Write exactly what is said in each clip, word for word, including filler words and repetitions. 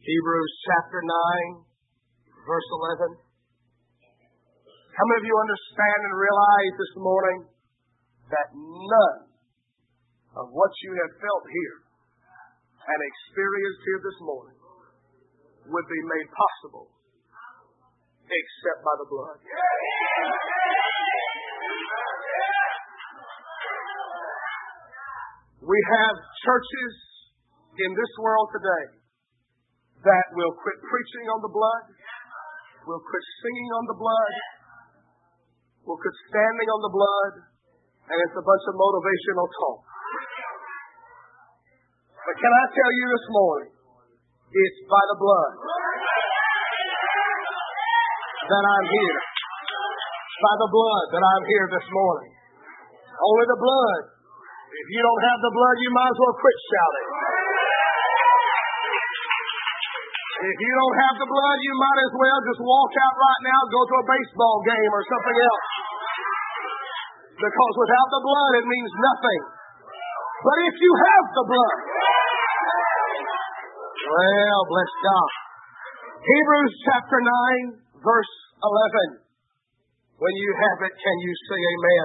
Hebrews chapter nine, verse eleven. How many of you understand and realize this morning that none of what you have felt here and experienced here this morning would be made possible except by the blood? We have churches in this world today that will quit preaching on the blood, will quit singing on the blood, will quit standing on the blood, and it's a bunch of motivational talk. But can I tell you this morning, it's by the blood that I'm here. It's by the blood that I'm here this morning. Only the blood. If you don't have the blood, you might as well quit shouting. If you don't have the blood, you might as well just walk out right now and go to a baseball game or something else. Because without the blood, it means nothing. But if you have the blood, well, bless God. Hebrews chapter nine, verse eleven. When you have it, can you say amen?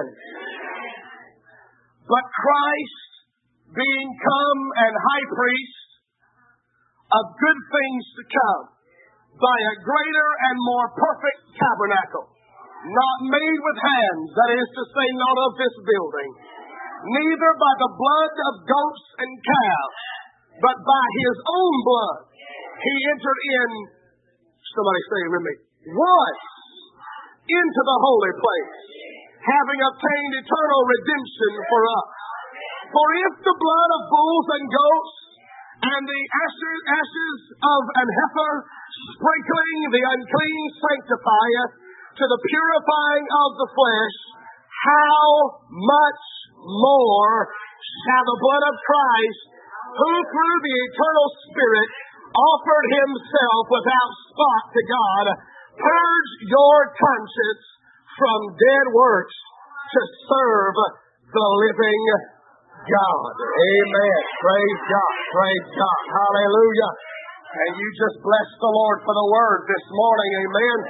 But Christ, being come and high priest of good things to come, by a greater and more perfect tabernacle, not made with hands, that is to say, not of this building, neither by the blood of goats and calves, but by his own blood, he entered in, somebody say it with me, once into the holy place, having obtained eternal redemption for us. For if the blood of bulls and goats and the ashes, ashes of an heifer sprinkling the unclean sanctifieth to the purifying of the flesh, how much more shall the blood of Christ, who through the eternal Spirit offered himself without spot to God, purge your conscience from dead works to serve the living God. Amen. Praise God. Praise God. Hallelujah. And you just bless the Lord for the word this morning. Amen.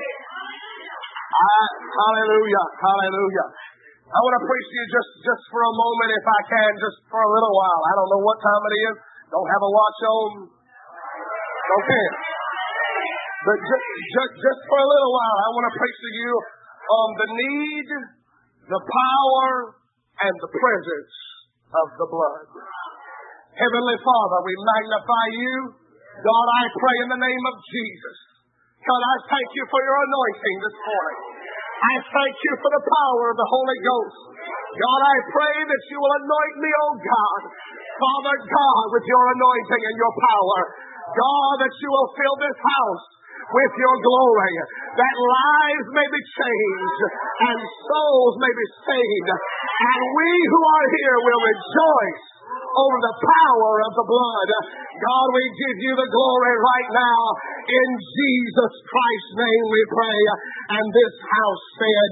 I, hallelujah. Hallelujah. I want to preach to you just, just for a moment, if I can, just for a little while. I don't know what time it is. Don't have a watch on. Don't care. But just, just, just for a little while, I want to preach to you on the need, the power, and the presence of the blood. Heavenly Father, we magnify you. God, I pray in the name of Jesus. God, I thank you for your anointing this morning. I thank you for the power of the Holy Ghost. God, I pray that you will anoint me, oh God. Father God, with your anointing and your power. God, that you will fill this house with your glory, that lives may be changed and souls may be saved, and we who are here will rejoice over the power of the blood. God, we give you the glory right now. In Jesus Christ's name we pray. And this house said,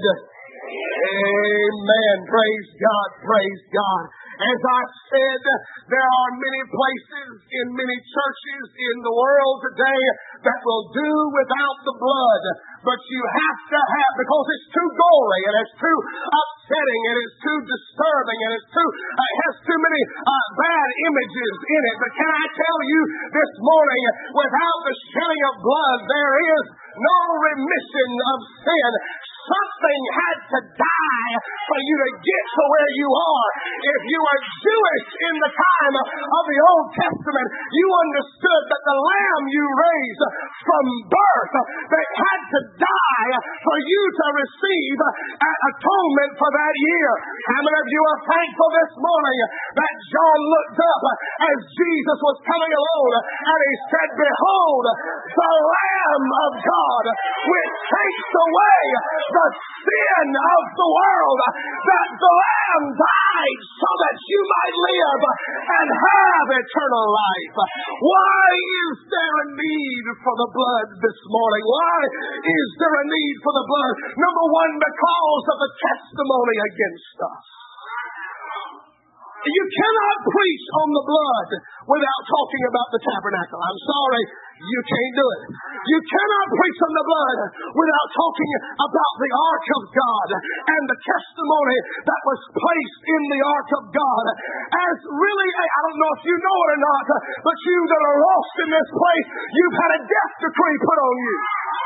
amen. Praise God. Praise God. As I said, there are many places in many churches in the world today that will do without the blood. But you have to have, because it's too gory and it's too upsetting and it's too disturbing and it's too, uh, it has too many uh, bad images in it. But can I tell you this morning, without the shedding of blood, there is no remission of sin. Something had to die for you to get to where you are. If you were Jewish in the time of the Old Testament, you understood that the lamb you raised from birth that had to die for you to receive atonement for that year. How many of you are thankful this morning that John looked up as Jesus was coming along and he said, behold, the Lamb of God which takes away the sin of the world, that the Lamb died so that you might live and have eternal life. Why is there a need for the blood this morning? Why is there a need for the blood? Number one, because of the testimony against us. You cannot preach on the blood without talking about the tabernacle. I'm sorry, you can't do it. You cannot preach on the blood without talking about the ark of God and the testimony that was placed in the ark of God. As really, I don't know if you know it or not, but you that are lost in this place, you've had a death decree put on you.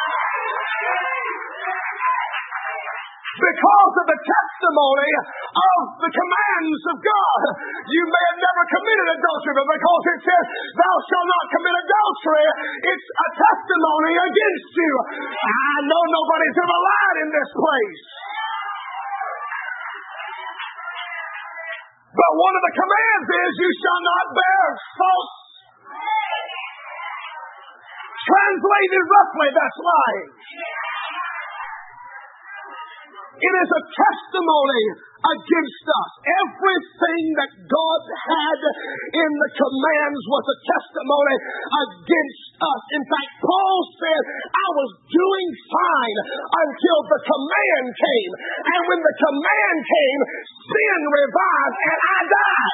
Because of the testimony of the commands of God. You may have never committed adultery, but because it says, thou shalt not commit adultery, it's a testimony against you. I know nobody's ever lied in this place. But one of the commands is, you shall not bear false. Translated roughly, that's lying. It is a testimony against us. Everything that God had in the commands was a testimony against us. In fact, Paul said, I was doing fine until the command came. And when the command came, sin revived and I died.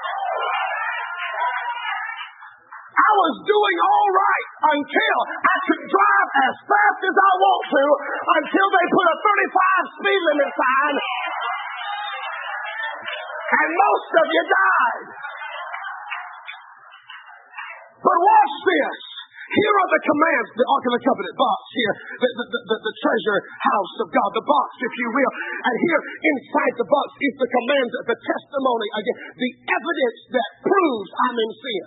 I was doing all right until I could drive as fast as I want to, until they put a thirty-five speed limit sign, and most of you died. But watch this. Here are the commands, the Ark of the Covenant box here, the, the, the, the treasure house of God, the box, if you will. And here inside the box is the commands, the testimony, again, the evidence that proves I'm in sin.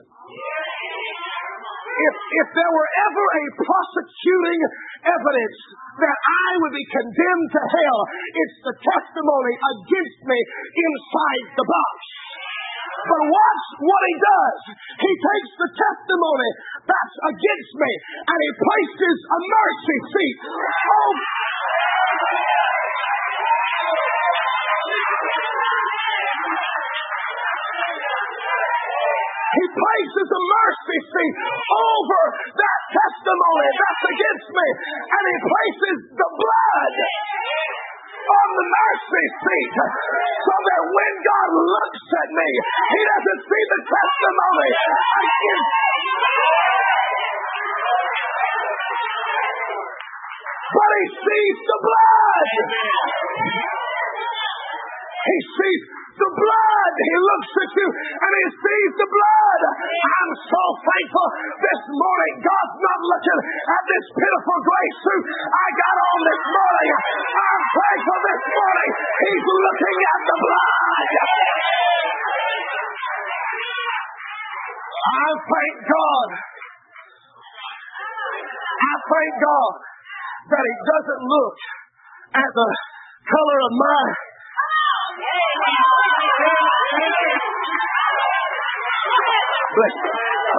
If, if there were ever a prosecuting evidence that I would be condemned to hell, it's the testimony against me inside the box. But watch what he does. He takes the testimony that's against me and he places a mercy seat. Oh, he places a mercy seat over that testimony that's against me. And he places the blood on the mercy seat so that when God looks at me, he doesn't see the testimony against me, but he sees the blood. He sees the blood. He looks at you and he sees the blood. I'm so thankful this morning. God's not looking at this pitiful gray suit I got on this morning. I'm thankful this morning. He's looking at the blood. I thank God. I thank God that he doesn't look at the color of my Bless you.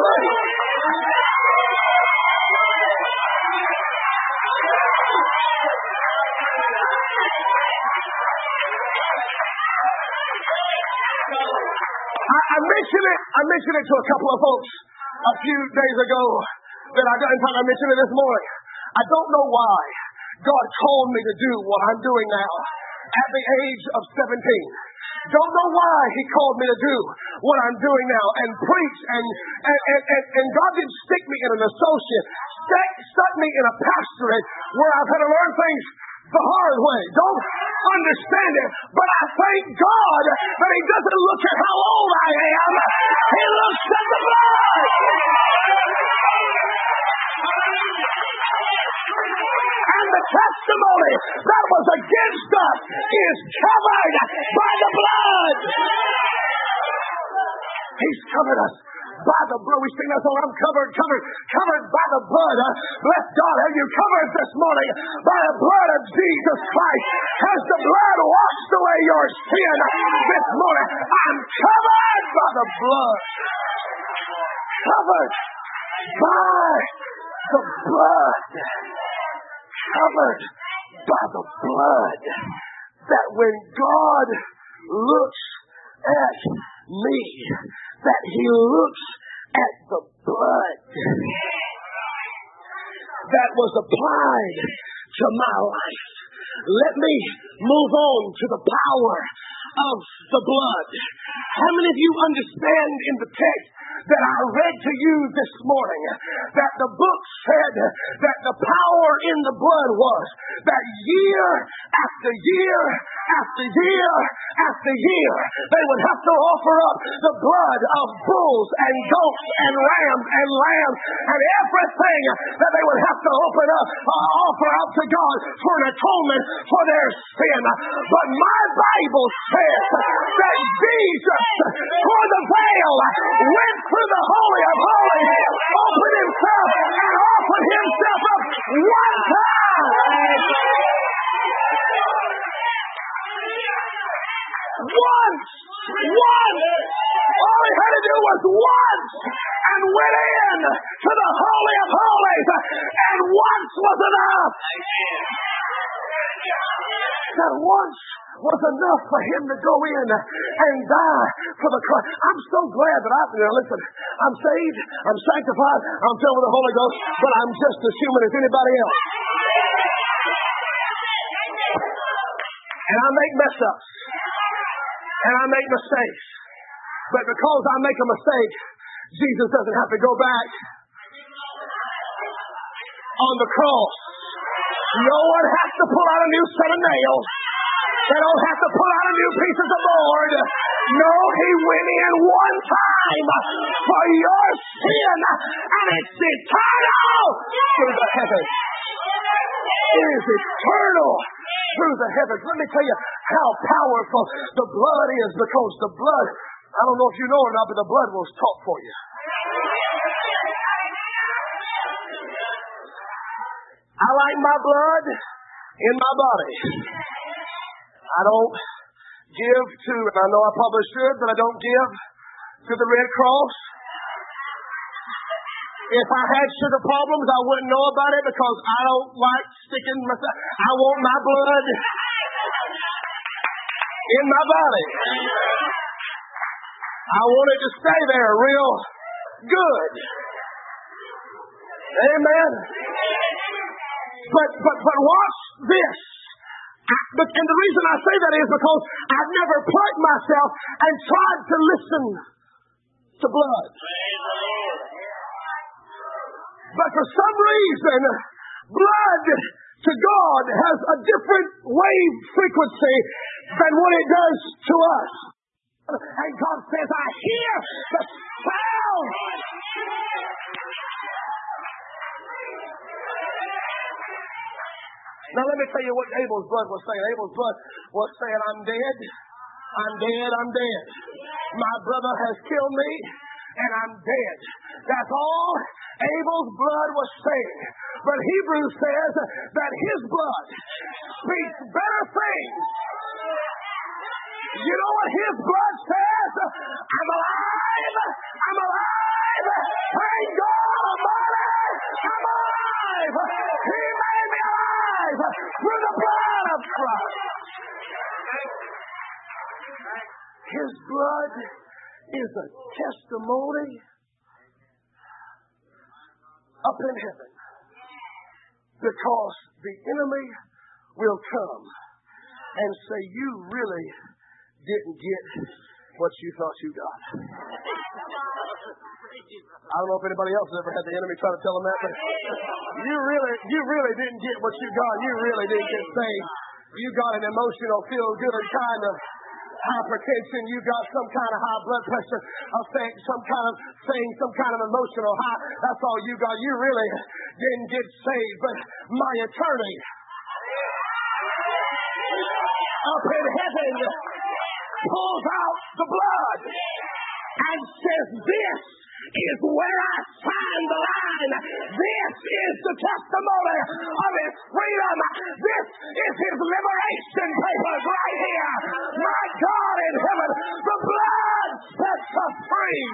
I, I mentioned it. I mentioned it to a couple of folks a few days ago. That I, in fact, I mentioned it this morning. I don't know why God called me to do what I'm doing now at the age of seventeen. Don't know why he called me to do what I'm doing now and preach. And, and, and, and, and God didn't stick me in an associate, stuck, stuck me in a pastorate where I've had to learn things the hard way. Don't understand it, but I thank God that he doesn't look at how old I am. He looks at the blood. And the testimony that was against us is covered by the blood. He's covered us by the blood. We sing that song, I'm covered, covered, covered by the blood. Uh, bless God, have you covered this morning by the blood of Jesus Christ? Has the blood washed away your sin this morning? I'm covered by the blood. Covered by the blood. Covered by the blood. That when God looks at me, that he looks at the blood that was applied to my life. Let me move on to the power of the blood. How many of you understand in the text that I read to you this morning that the book said that the power in the blood was that year after year after year after year they would have to offer up the blood of bulls and goats and rams and lambs and everything that they would have to open up, uh, offer up to God for an atonement for their sin. But my Bible says that Jesus, for the veil, went through the Holy of Holies, opened himself and offered himself up one time. Once, once, all he had to do was once, and went in to the Holy of Holies, and once was enough. That once was enough for him to go in and die for the cross. I'm so glad that I've, you know, listen, I'm saved, I'm sanctified, I'm filled with the Holy Ghost, but I'm just as human as anybody else. And I make mess ups. And I make mistakes. But because I make a mistake, Jesus doesn't have to go back on the cross. No one has to pull out a new set of nails. They don't have to pull out a new pieces of board. No, he went in one time for your sin, and it's eternal through the heavens. It is eternal through the heavens. Let me tell you how powerful the blood is, because the blood, I don't know if you know or not, but the blood will talk for you. I like my blood in my body. I don't give to, and I know I probably should, but I don't give to the Red Cross. If I had sugar problems, I wouldn't know about it because I don't like sticking myself. I want my blood in my body. I want it to stay there real good. Amen. But but but watch this. But, and the reason I say that is because I've never plugged myself and tried to listen to blood. But for some reason, blood to God has a different wave frequency than what it does to us. And God says, I hear the sound. Now let me tell you what Abel's blood was saying. Abel's blood was saying, I'm dead, I'm dead, I'm dead. My brother has killed me, and I'm dead. That's all Abel's blood was saying. But Hebrews says that his blood speaks better things. You know what his blood says? I'm alive, I'm alive. Thank God Almighty, I'm alive. He made me alive through the blood of Christ. His blood is a testimony up in heaven, because the enemy will come and say, you really didn't get what you thought you got. I don't know if anybody else has ever had the enemy try to tell them that, but you really, you really didn't get what you got. You really didn't get saved. You got an emotional, feel-good kind of hypertension. You got some kind of high blood pressure effect, some kind of thing, some kind of emotional high. That's all you got. You really didn't get saved. But my attorney up in heaven pulls out the blood and says, this is where I signed the line. This is the testimony of his freedom. This is his liberation papers right here. My God in heaven, the blood sets us free.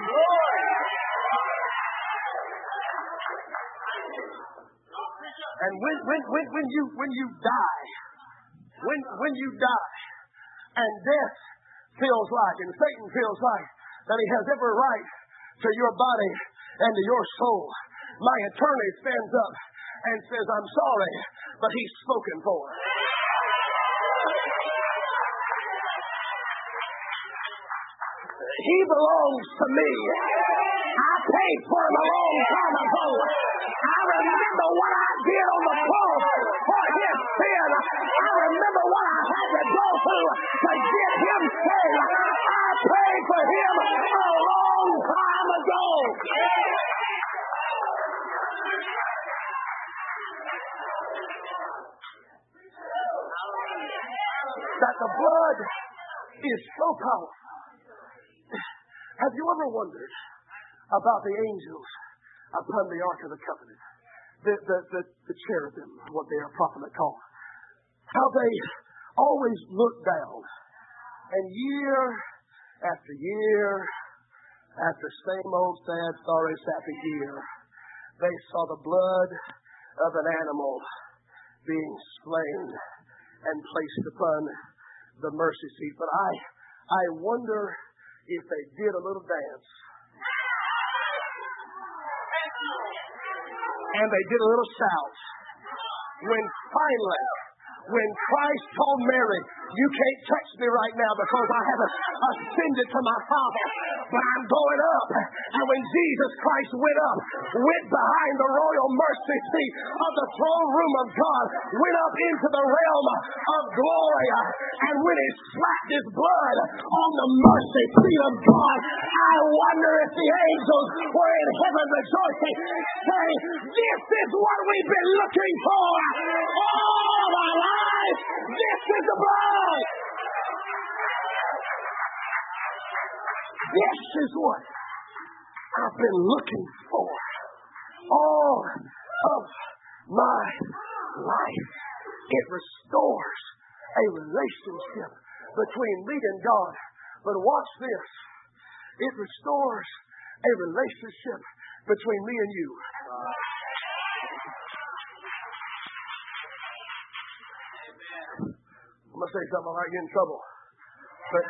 And when when when when you when you die, when when you die, and death feels like, and Satan feels like that he has every right to your body and to your soul, my attorney stands up and says, I'm sorry, but he's spoken for. He belongs to me. I paid for him a long time ago. I remember what I did on the cross for his sin. I remember what I had to go through to get him saved. I paid for him a long time ago. That the blood is so powerful. Have you ever wondered about the angels upon the Ark of the Covenant? The, the, the, the cherubim, what they are properly called. How they always look down. And year after year, after same old sad, sorry, sappy year, they saw the blood of an animal being slain and placed upon the mercy seat. But I, I wonder if they did a little dance. And they did a little shout. When finally, when Christ told Mary, you can't touch me right now because I haven't ascended to my Father, but I'm going up. And when Jesus Christ went up, went behind the royal mercy seat of the throne room of God, went up into the realm of glory, and when he slapped his blood on the mercy seat of God, I wonder if the angels were in heaven rejoicing, saying, this is what we've been looking for all our life. This is the blood. This is what I've been looking for all of my life. It restores a relationship between me and God. But watch this. It restores a relationship between me and you. I'm going to say something, I might get in trouble. But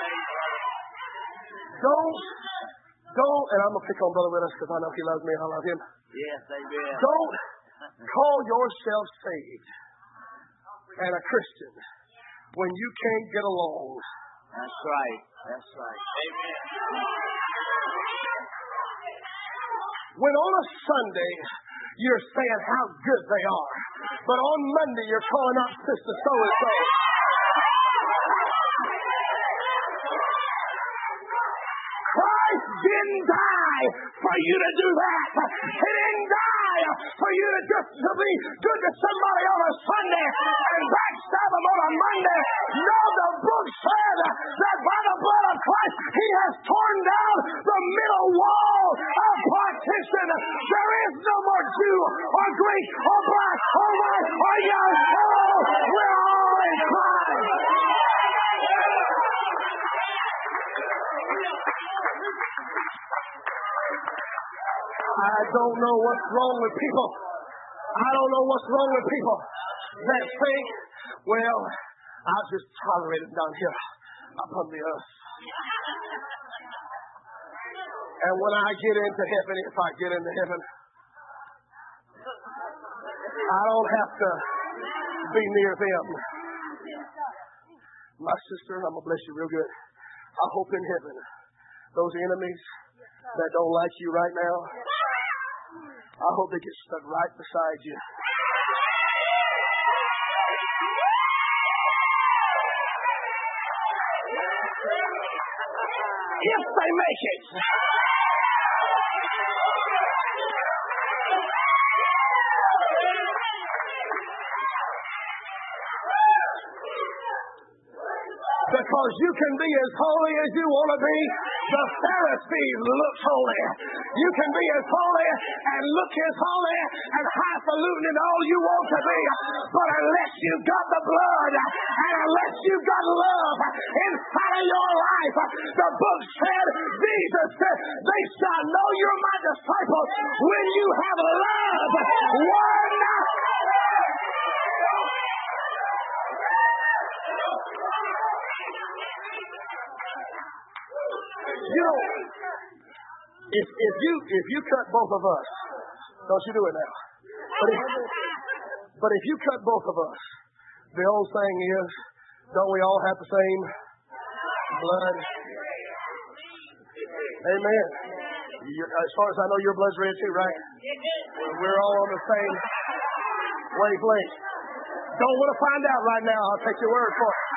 don't, don't, and I'm going to pick on Brother Willis because I know he loves me and I love him. Yes, amen. Don't call yourself saved and a Christian when you can't get along. That's right. That's right. Amen. When on a Sunday you're saying how good they are, but on Monday you're calling out Sister so-and-so. Christ didn't die for you to do that. He didn't die for you to just to be good to somebody on a Sunday and backstab them on a Monday. No, the book said that by the blood of Christ, he has torn down the middle wall of partition. There is no more Jew or Greek or black or white or young or old. We're all in Christ. I don't know what's wrong with people. I don't know what's wrong with people that think, well, I'll just tolerate it down here upon the earth. And when I get into heaven, if I get into heaven, I don't have to be near them. My sister, I'm going to bless you real good. I hope in heaven, those enemies that don't like you right now, I hope they get stuck right beside you. If they make it. Because you can be as holy as you want to be. The Pharisees looked holy. You can be as holy and look as holy and highfalutin and all you want to be. But unless you got the blood and unless you got love inside of your life, the book said, Jesus said, they shall know you're my disciples when you have love one You know, if if you if you cut both of us, don't you do it now. But if, but if you cut both of us, the old saying is, don't we all have the same blood? Amen. You're, as far as I know, your blood's red too, right? We're all on the same wavelength. Don't want to find out right now. I'll take your word for it.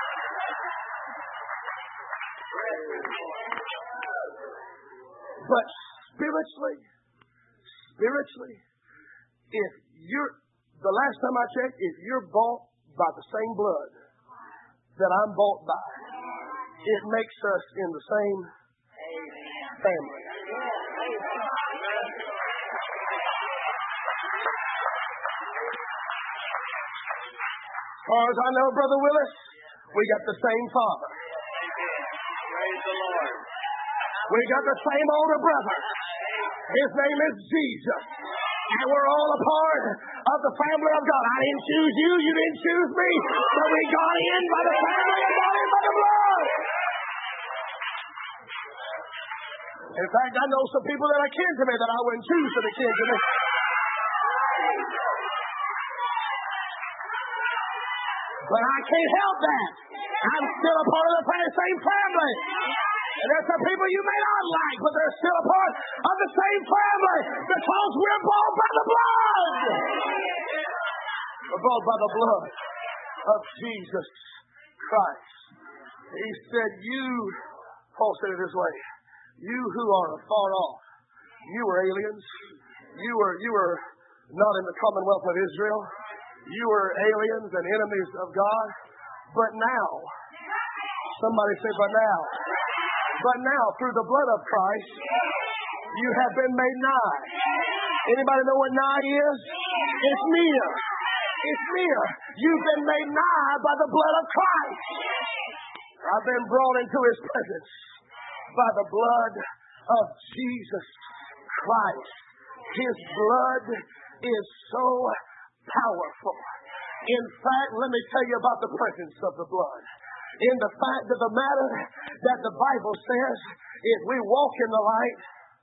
But spiritually, spiritually, if you're, the last time I checked, if you're bought by the same blood that I'm bought by, it makes us in the same family. As far as I know, Brother Willis, we got the same father. Praise the Lord. We got the same older brother. His name is Jesus. And we're all a part of the family of God. I didn't choose you, you didn't choose me, but we got in by the family and got in by the blood. In fact, I know some people that are kin to me that I wouldn't choose to be kin to me. But I can't help that. I'm still a part of the same family. And there's some people you may not like, but they're still a part of the same family because we're bought by the blood. We're bought by the blood of Jesus Christ. He said, you, Paul said it this way, you who are afar off, you were aliens. You were, you were not in the commonwealth of Israel. You were aliens and enemies of God. But now, somebody say, but now, but now through the blood of Christ, you have been made nigh. Anybody know what nigh is? It's near. It's near. You've been made nigh by the blood of Christ. I've been brought into his presence by the blood of Jesus Christ. His blood is so powerful. In fact, let me tell you about the presence of the blood. In the fact of the matter that the Bible says, if we walk in the light,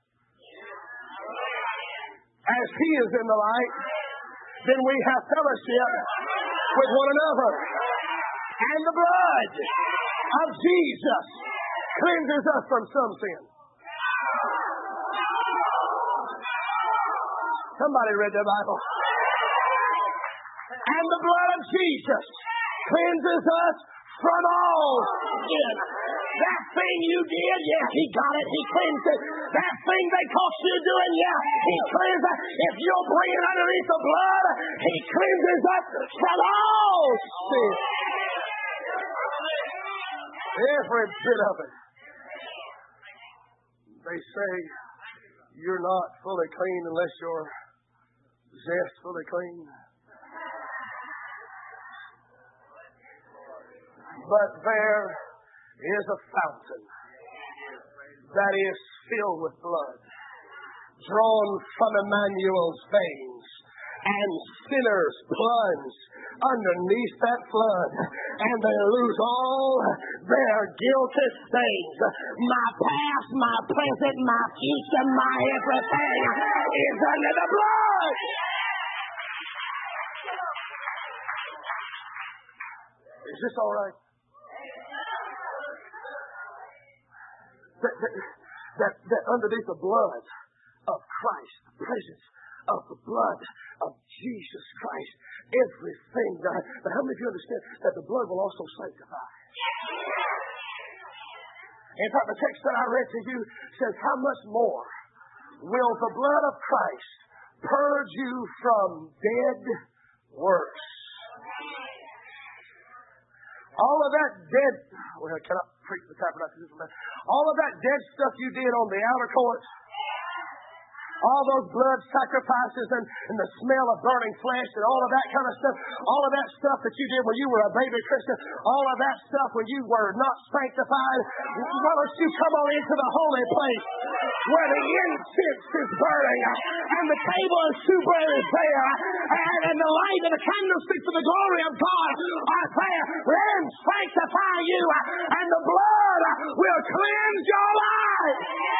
as he is in the light, then we have fellowship with one another. And the blood of Jesus cleanses us from some sin. Somebody read their Bible. And the blood of Jesus cleanses us from all sin. That thing you did, yeah, he got it. He cleansed it. That thing they caught you doing, yeah, he cleansed it. If you'll bring it underneath the blood, he cleanses us from all sin. Every bit of it. They say you're not fully clean unless you're zestfully clean. But there is a fountain that is filled with blood, drawn from Emmanuel's veins, and sinners plunge underneath that flood, and they lose all their guilty stains. My past, my present, my future, my everything is under the blood. Is this all right? That, that, that, that underneath the blood of Christ, the presence of the blood of Jesus Christ, everything that, but how many of you understand that the blood will also sanctify? In fact, the text that I read to you says, how much more will the blood of Christ purge you from dead works? All of that dead, well, can I preach the tabernacle? All of that dead stuff you did on the outer court, all those blood sacrifices and, and the smell of burning flesh and all of that kind of stuff, all of that stuff that you did when you were a baby Christian, all of that stuff when you were not sanctified, why don't you come on into the holy place where the incense is burning and the table and soup is there and, and the light and the candlesticks of the glory of God are there. Let him sanctify you and the blood will cleanse your life.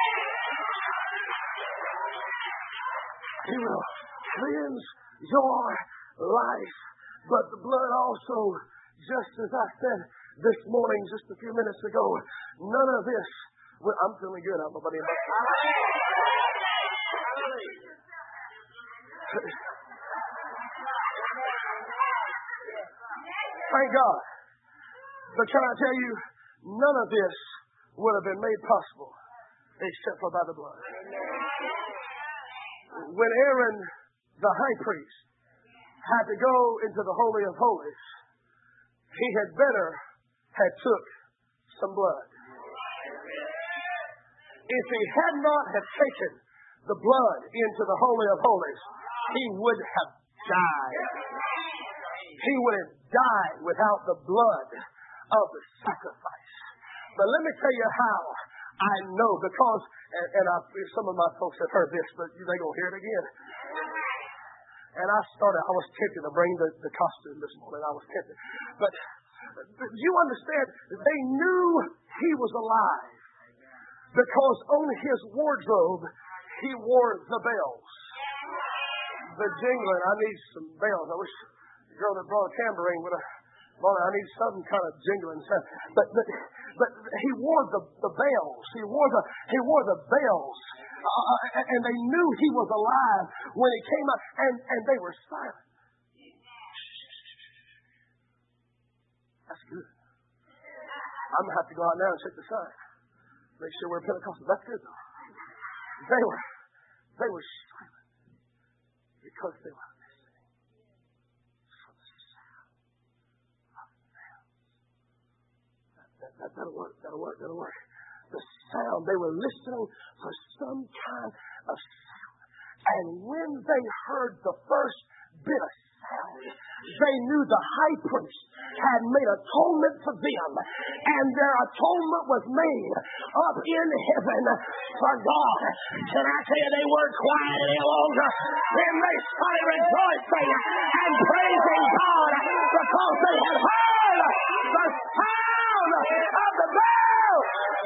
He will cleanse your life. But the blood also, just as I said this morning, just a few minutes ago, none of this Well, I'm feeling good. I don't know about anybody. Thank God. But can I tell you, none of this would have been made possible except for by the blood. When Aaron, the high priest, had to go into the Holy of Holies, he had better had took some blood. If he had not have taken the blood into the Holy of Holies, he would have died. He would have died without the blood of the sacrifice. But let me tell you how I know, because, and, and I, some of my folks have heard this, but they're going to hear it again. And I started, I was tempted to bring the, the costume this morning. I was tempted. But, but you understand, they knew he was alive because on his wardrobe, he wore the bells. The jingling, I need some bells. I wish the girl that brought a tambourine would have brought it. I need some kind of jingling sound. But, but, but he wore the, the bells. He wore the, he wore the bells. Uh, and they knew he was alive when he came out, and, and they were silent. That's good. I'm going to have to go out now and check the sign. Make sure we're Pentecostal. That's good, though. They were, they were silent because they were listening for the sound of the bells. That, that, that, that'll work, that'll work, that'll work. The sound. They were listening for some kind of sound. And when they heard the first bit of sound, they knew the high priest had made atonement for them. And their atonement was made up in heaven for God. Can I tell you, they weren't quiet any longer. Then they started rejoicing and praising God because they had heard the sound of the bell.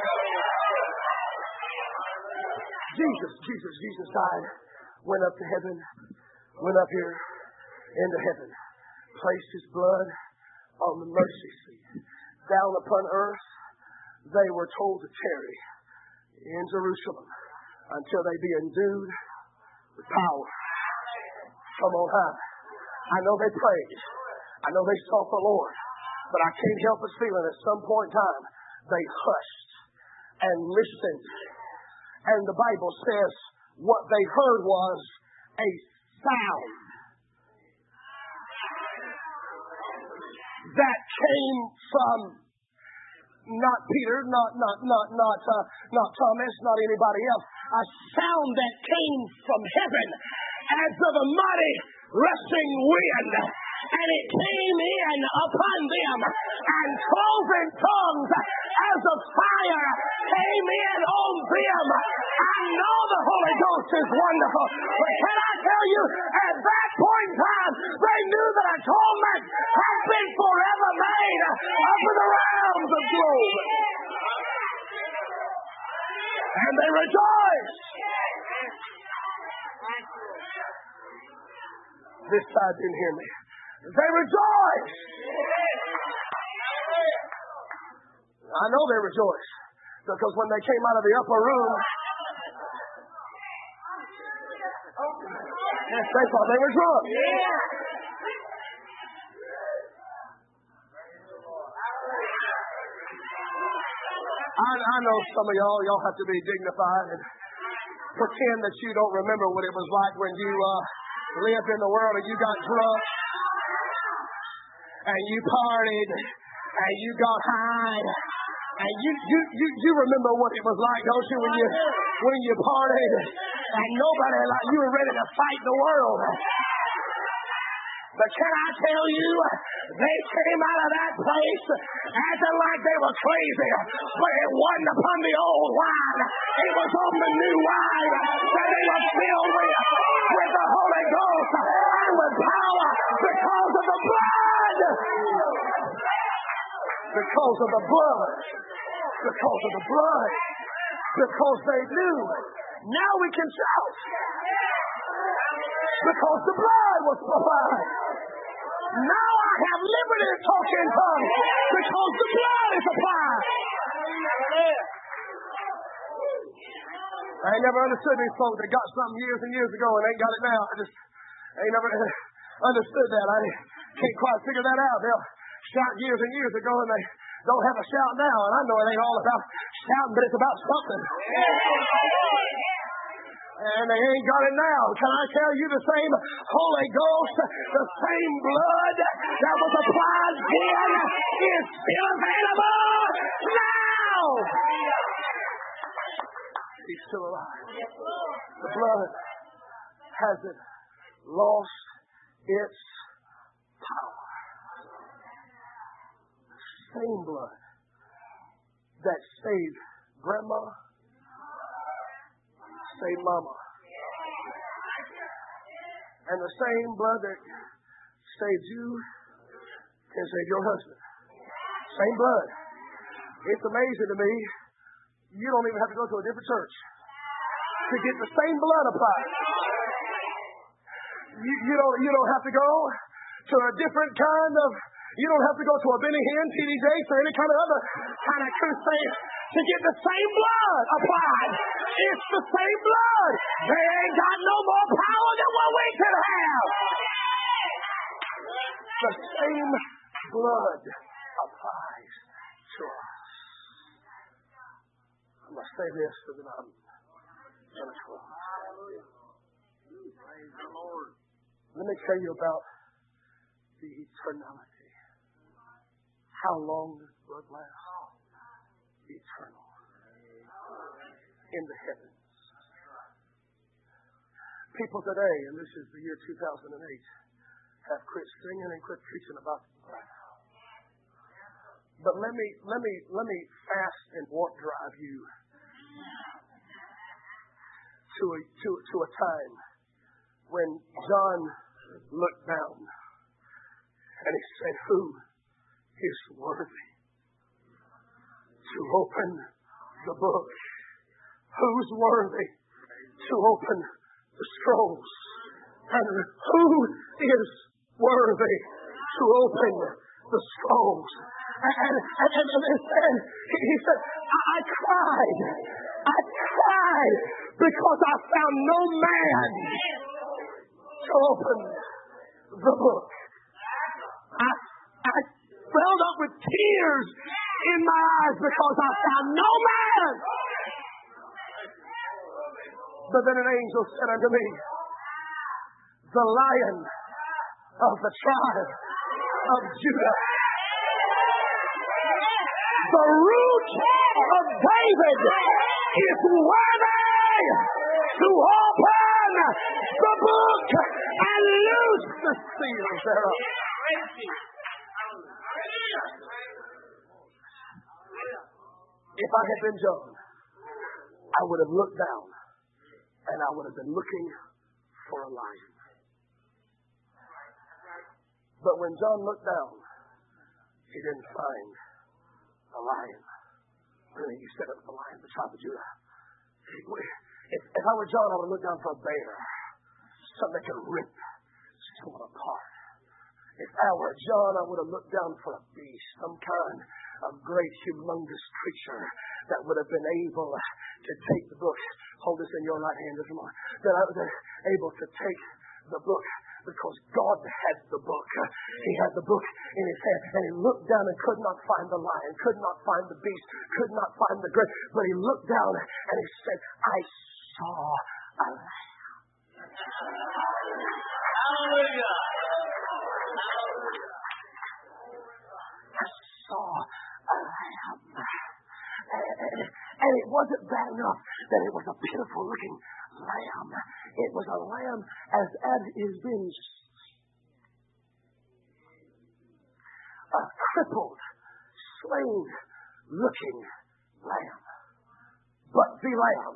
Jesus, Jesus, Jesus died, went up to heaven, went up here into heaven, placed his blood on the mercy seat. Down upon earth, they were told to tarry in Jerusalem until they be endued with power from on high. I know they prayed. I know they sought the Lord. But I can't help but feeling at some point in time, they hushed and listened. And the Bible says what they heard was a sound that came from not Peter, not not not not uh, not Thomas, not anybody else. A sound that came from heaven as of a mighty rushing wind. And it came in upon them, and cloven tongues as of fire came in on them. I know the Holy Ghost is wonderful, but can I tell you, at that point in time, they knew that atonement had been forever made up in the realms of glory. And they rejoiced. This side didn't hear me. They rejoiced. I know they rejoiced because when they came out of the upper room, yes, they thought they were drunk. I, I know some of y'all, y'all have to be dignified and pretend that you don't remember what it was like when you uh, lived in the world and you got drunk. And you partied, and you got high, and you, you you you remember what it was like, don't you, when you when you partied, and nobody like you were ready to fight the world. But can I tell you, they came out of that place acting like they were crazy, but it wasn't upon the old wine; it was on the new wine that they were filled with, with the Holy Ghost and with power because of the blood. Because of the blood. Because of the blood. Because they knew. Now we can shout. Because the blood was provided. Now I have liberty to talk in tongues. Because the blood is applied. I ain't never understood these folks that got something years and years ago and ain't got it now. I just ain't never understood that. I can't quite figure that out. They'll shout years and years ago and they don't have a shout now. And I know it ain't all about shouting, but it's about something. And they ain't got it now. Can I tell you the same Holy Ghost, the same blood that was applied then is still available now. He's still alive. The blood hasn't lost its power. The same blood that saved Grandma, saved Mama. And the same blood that saved you can save your husband. Same blood. It's amazing to me. You don't even have to go to a different church to get the same blood applied. You, you don't you don't have to go to a different kind of, you don't have to go to a Benny Hinn, T D Jakes, or any kind of other kind of crusade to get the same blood applied. It's the same blood. They ain't got no more power than what we can have. The same blood applies to us. I'm going to say this so that I'm going to close. Praise the Lord. Let me tell you about the eternality. How long does blood last? Eternal. In the heavens. People today, and this is the year two thousand eight, have quit singing and quit preaching about the blood. But let me let me let me fast and warp drive you to a to to a time when John looked down and he said, "Who is worthy to open the book? Who's worthy to open the scrolls? And who is worthy to open the scrolls?" And, and, and, and, and, and he said, I cried. I cried because I found no man to open the book. I, I filled up with tears in my eyes because I found no man. But then an angel said unto me, "The Lion of the tribe of Judah, the root of David, is worthy to open the book and loose the seals thereof." If I had been John, I would have looked down and I would have been looking for a lion. But when John looked down, he didn't find a lion. Really, you said it was the Lion of the tribe of Judah. If, if I were John, I would look down for a bear, something that could rip someone apart. If I were John, I would have looked down for a beast, some kind of great, humongous creature that would have been able to take the book. Hold this in your right hand this morning. That I was able to take the book. Because God had the book. He had the book in his hand. And he looked down and could not find the lion, could not find the beast, could not find the grape. But he looked down and he said, "I saw a lamb." Hallelujah. I saw a lamb. And it wasn't bad enough that it was a beautiful looking lamb. It was a lamb as as is been a crippled, slain looking lamb. But the lamb.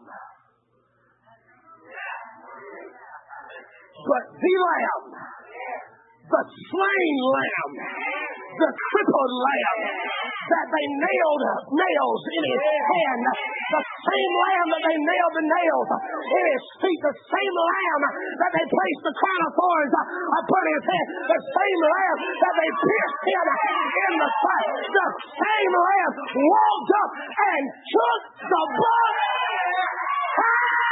But the lamb. The slain lamb. The crippled lamb that they nailed nails in his hand, the same lamb that they nailed the nails in his feet, the same lamb that they placed the crown of thorns upon his head, the same lamb that they pierced him in the side, the same lamb walked up and took the book.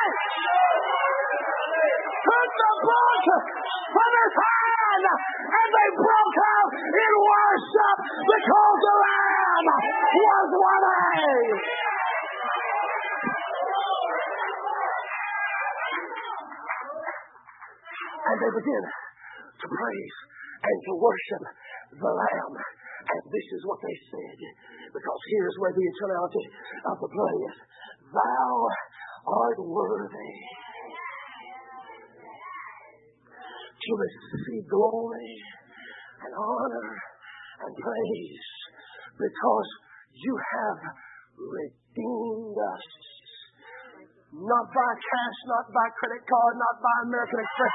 out from his hand, and they broke out in worship because the Lamb was worthy. And they begin to praise and to worship the Lamb. And this is what they said, because here's where the eternality of the play is. Thou art worthy to receive glory and honor and praise, because you have redeemed us. Not by cash, not by credit card, not by American Express.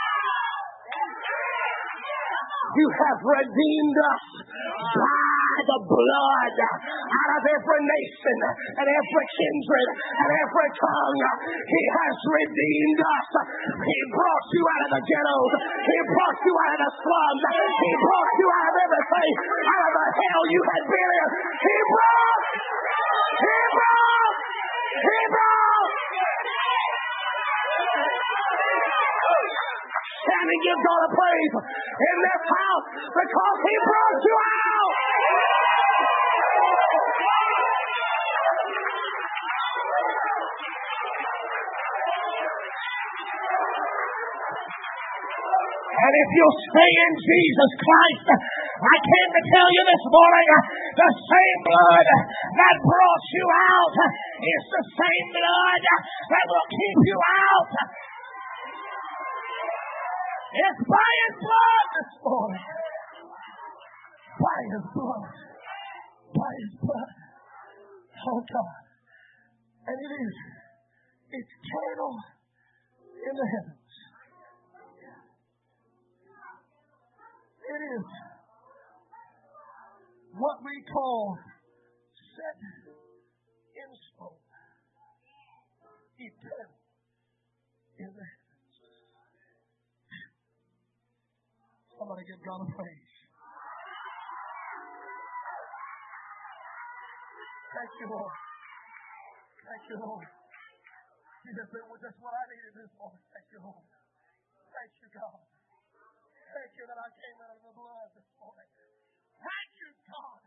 You have redeemed us by the blood out of every nation and every kindred and every tongue. He has redeemed us. He brought you out of the ghettos. He brought you out of the slums. He brought you out of everything, out of the hell you had been in. He brought, he brought, he brought. Stand and give God a praise in this house because He brought you out. And if you'll stay in Jesus Christ, I came to tell you this morning, the same blood that brought you out is the same blood that will keep you out. It's by His blood this morning. By His blood. By His blood. Oh God. And it is eternal in the heavens. It is what we call set in stone. Eternal in the heavens. Somebody give God a praise. Thank you, Lord. Thank you, Lord. You have been with just what I needed this morning. Thank you, Lord. Thank you, God. Thank you that I came out of the blood this morning. Thank you, God.